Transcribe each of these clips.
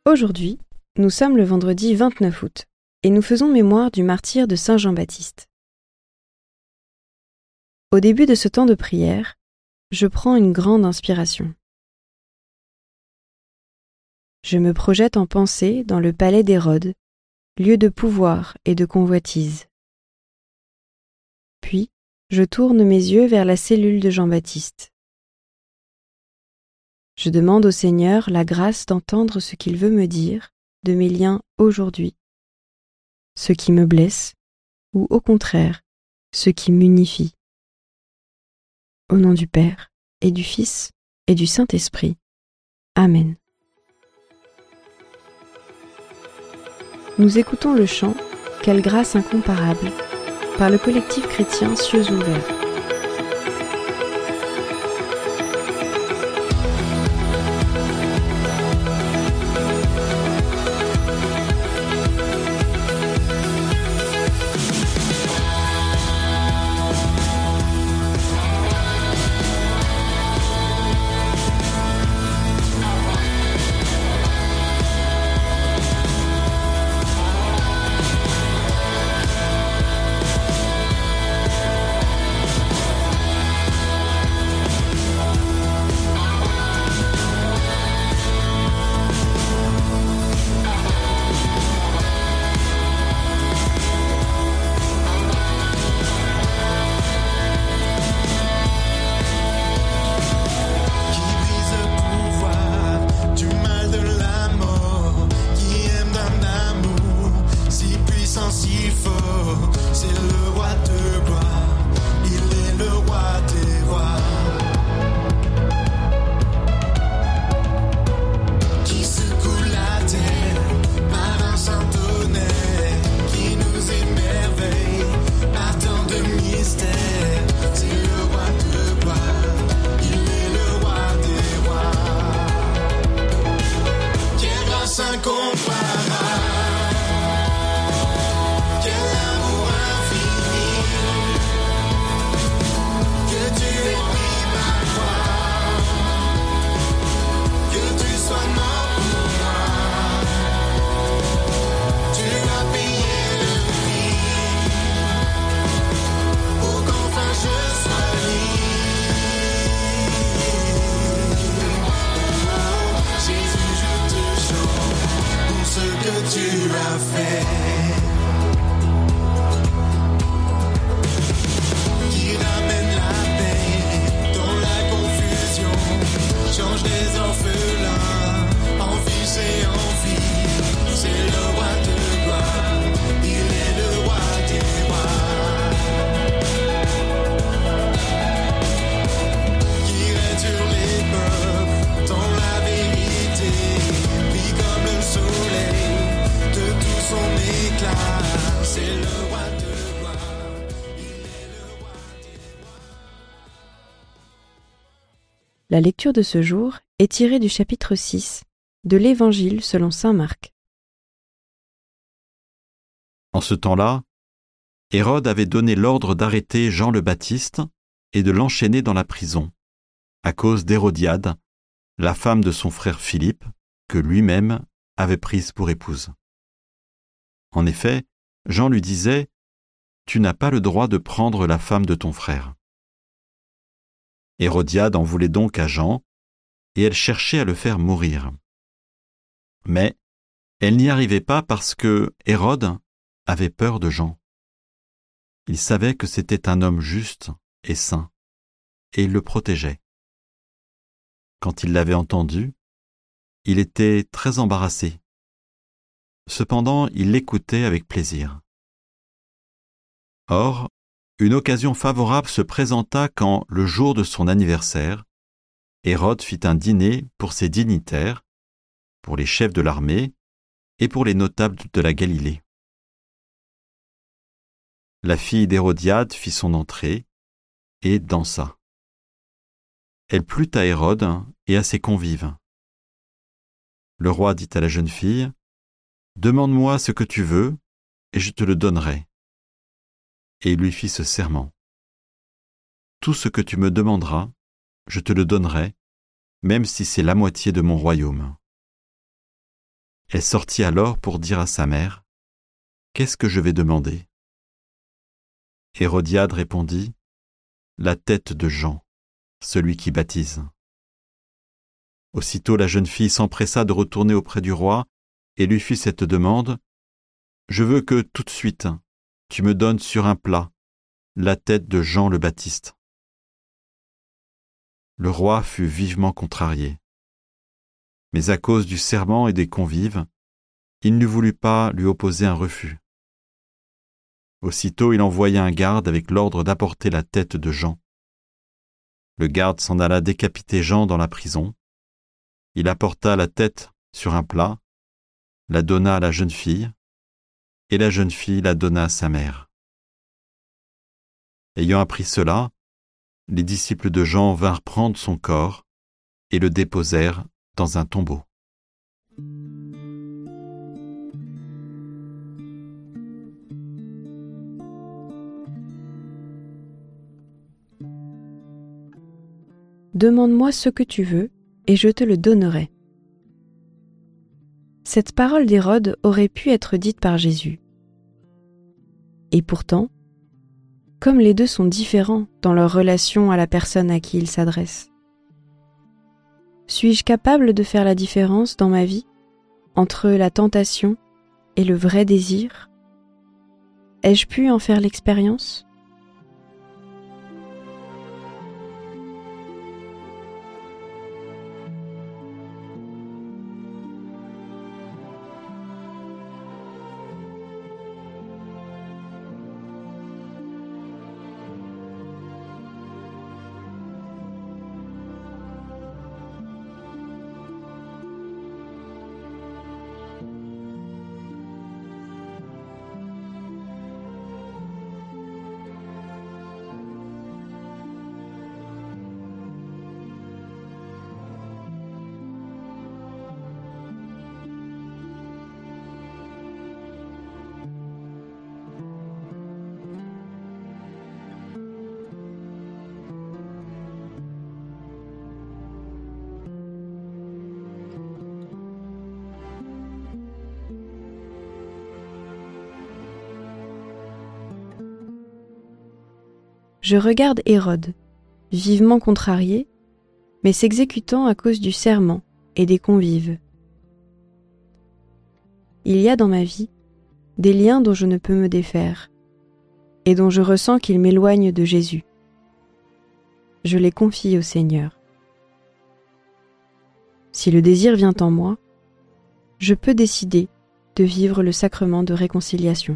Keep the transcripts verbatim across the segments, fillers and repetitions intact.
Aujourd'hui, nous sommes le vendredi vingt-neuf août et nous faisons mémoire du martyre de Saint Jean-Baptiste. Au début de ce temps de prière, je prends une grande inspiration. Je me projette en pensée dans le palais d'Hérode, lieu de pouvoir et de convoitise. Puis, je tourne mes yeux vers la cellule de Jean-Baptiste. Je demande au Seigneur la grâce d'entendre ce qu'il veut me dire de mes liens aujourd'hui, ce qui me blesse ou au contraire, ce qui m'unifie. Au nom du Père et du Fils et du Saint-Esprit. Amen. Nous écoutons le chant « Quelle grâce incomparable » par le collectif chrétien Cieux ouverts. La lecture de ce jour est tirée du chapitre six de l'Évangile selon saint Marc. En ce temps-là, Hérode avait donné l'ordre d'arrêter Jean le Baptiste et de l'enchaîner dans la prison, à cause d'Hérodiade, la femme de son frère Philippe, que lui-même avait prise pour épouse. En effet, Jean lui disait « Tu n'as pas le droit de prendre la femme de ton frère ». Hérodiade en voulait donc à Jean, et elle cherchait à le faire mourir. Mais elle n'y arrivait pas parce que Hérode avait peur de Jean. Il savait que c'était un homme juste et saint, et il le protégeait. Quand il l'avait entendu, il était très embarrassé. Cependant, il l'écoutait avec plaisir. Or, une occasion favorable se présenta quand, le jour de son anniversaire, Hérode fit un dîner pour ses dignitaires, pour les chefs de l'armée et pour les notables de la Galilée. La fille d'Hérodiade fit son entrée et dansa. Elle plut à Hérode et à ses convives. Le roi dit à la jeune fille, « Demande-moi ce que tu veux, et je te le donnerai. » Et il lui fit ce serment. « Tout ce que tu me demanderas, je te le donnerai, même si c'est la moitié de mon royaume. » Elle sortit alors pour dire à sa mère, « Qu'est-ce que je vais demander ?» Hérodiade répondit, « La tête de Jean, celui qui baptise. » Aussitôt la jeune fille s'empressa de retourner auprès du roi et lui fit cette demande, « Je veux que, tout de suite, tu me donnes sur un plat la tête de Jean le Baptiste. » Le roi fut vivement contrarié. Mais à cause du serment et des convives, il ne voulut pas lui opposer un refus. Aussitôt il envoya un garde avec l'ordre d'apporter la tête de Jean. Le garde s'en alla décapiter Jean dans la prison. Il apporta la tête sur un plat, la donna à la jeune fille, et la jeune fille la donna à sa mère. Ayant appris cela, les disciples de Jean vinrent prendre son corps et le déposèrent dans un tombeau. Demande-moi ce que tu veux, et je te le donnerai. Cette parole d'Hérode aurait pu être dite par Jésus. Et pourtant, comme les deux sont différents dans leur relation à la personne à qui ils s'adressent, suis-je capable de faire la différence dans ma vie entre la tentation et le vrai désir? Ai-je pu en faire l'expérience? Je regarde Hérode, vivement contrarié, mais s'exécutant à cause du serment et des convives. Il y a dans ma vie des liens dont je ne peux me défaire et dont je ressens qu'ils m'éloignent de Jésus. Je les confie au Seigneur. Si le désir vient en moi, je peux décider de vivre le sacrement de réconciliation.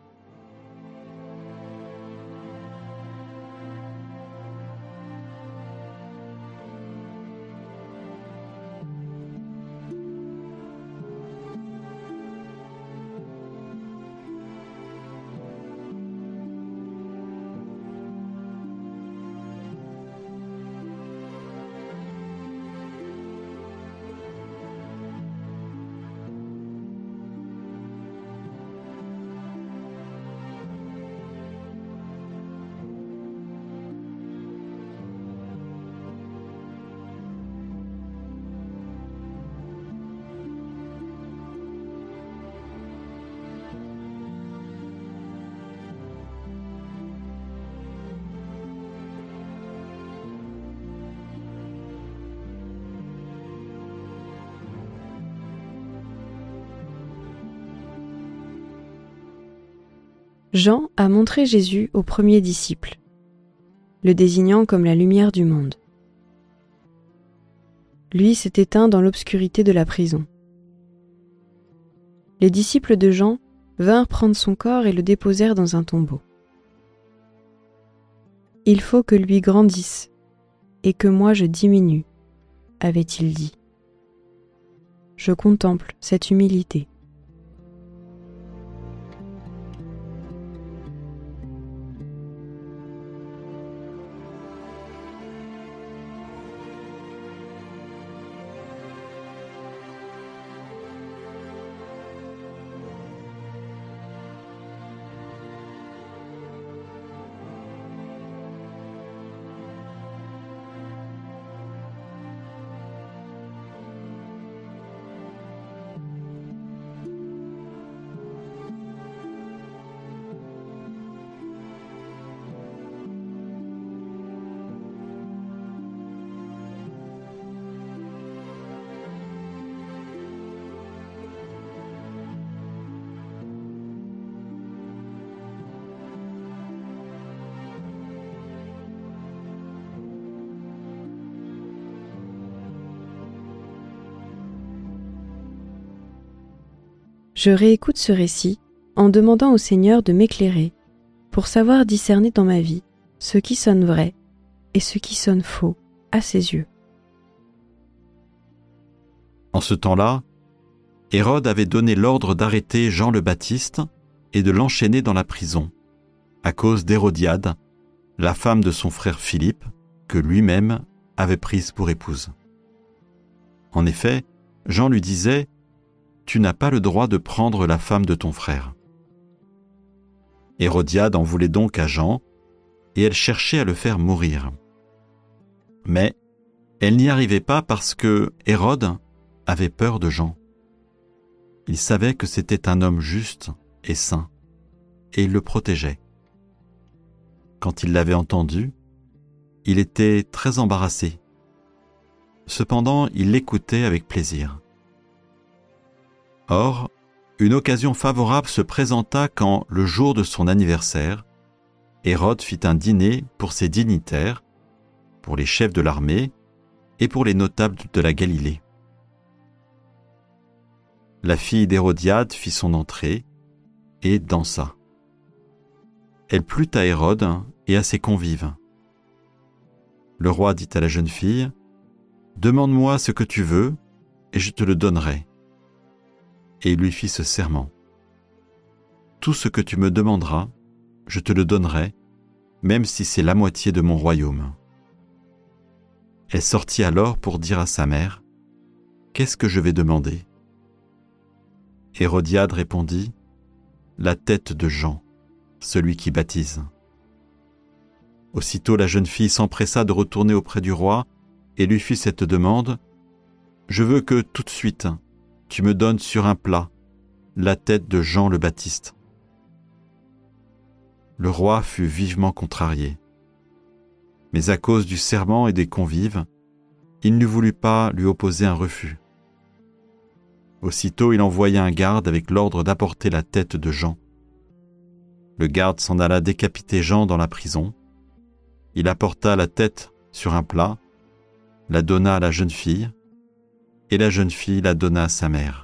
Jean a montré Jésus au premier disciple, le désignant comme la lumière du monde. Lui s'est éteint dans l'obscurité de la prison. Les disciples de Jean vinrent prendre son corps et le déposèrent dans un tombeau. « Il faut que lui grandisse et que moi je diminue », avait-il dit. Je contemple cette humilité. Je réécoute ce récit en demandant au Seigneur de m'éclairer pour savoir discerner dans ma vie ce qui sonne vrai et ce qui sonne faux à ses yeux. En ce temps-là, Hérode avait donné l'ordre d'arrêter Jean le Baptiste et de l'enchaîner dans la prison, à cause d'Hérodiade, la femme de son frère Philippe, que lui-même avait prise pour épouse. En effet, Jean lui disait « Tu n'as pas le droit de prendre la femme de ton frère ». Hérodiade en voulait donc à Jean, et elle cherchait à le faire mourir. Mais elle n'y arrivait pas parce que Hérode avait peur de Jean. Il savait que c'était un homme juste et saint, et il le protégeait. Quand il l'avait entendu, il était très embarrassé. Cependant, il l'écoutait avec plaisir. Or, une occasion favorable se présenta quand, le jour de son anniversaire, Hérode fit un dîner pour ses dignitaires, pour les chefs de l'armée et pour les notables de la Galilée. La fille d'Hérodiade fit son entrée et dansa. Elle plut à Hérode et à ses convives. Le roi dit à la jeune fille « Demande-moi ce que tu veux, et je te le donnerai. » Et il lui fit ce serment. « Tout ce que tu me demanderas, je te le donnerai, même si c'est la moitié de mon royaume. » Elle sortit alors pour dire à sa mère « Qu'est-ce que je vais demander ?» Hérodiade répondit « La tête de Jean, celui qui baptise. » Aussitôt la jeune fille s'empressa de retourner auprès du roi et lui fit cette demande « Je veux que tout de suite tu me donnes sur un plat la tête de Jean le Baptiste. » Le roi fut vivement contrarié. Mais à cause du serment et des convives, il ne voulut pas lui opposer un refus. Aussitôt il envoya un garde avec l'ordre d'apporter la tête de Jean. Le garde s'en alla décapiter Jean dans la prison. Il apporta la tête sur un plat, la donna à la jeune fille, et la jeune fille la donna à sa mère.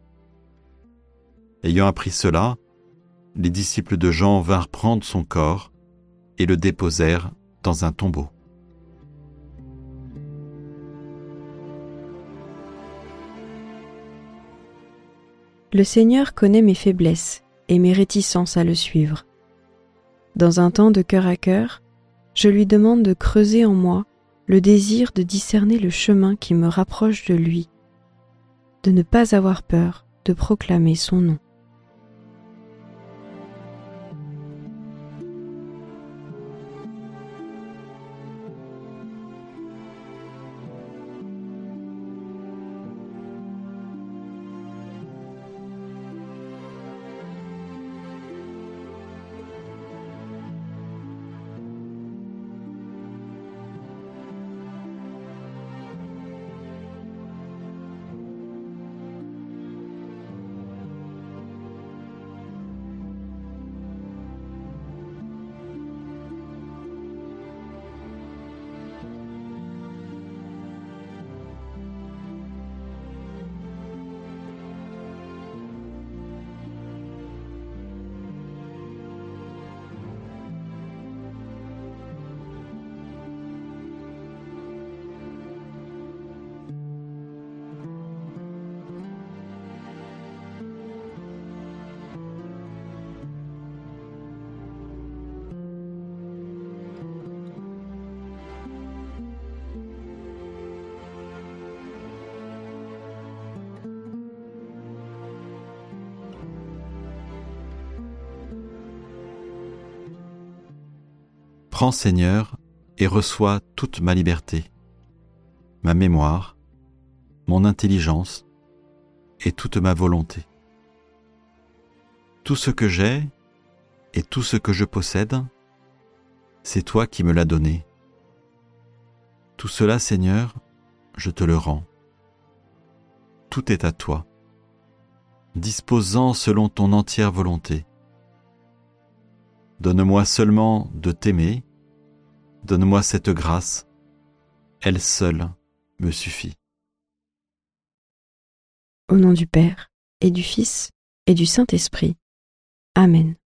Ayant appris cela, les disciples de Jean vinrent prendre son corps et le déposèrent dans un tombeau. Le Seigneur connaît mes faiblesses et mes réticences à le suivre. Dans un temps de cœur à cœur, je lui demande de creuser en moi le désir de discerner le chemin qui me rapproche de lui, de ne pas avoir peur de proclamer son nom. Prends, Seigneur, et reçois toute ma liberté, ma mémoire, mon intelligence et toute ma volonté. Tout ce que j'ai et tout ce que je possède, c'est toi qui me l'as donné. Tout cela, Seigneur, je te le rends. Tout est à toi. Dispose-en selon ton entière volonté. Donne-moi seulement de t'aimer, donne-moi cette grâce, elle seule me suffit. Au nom du Père, et du Fils, et du Saint-Esprit. Amen.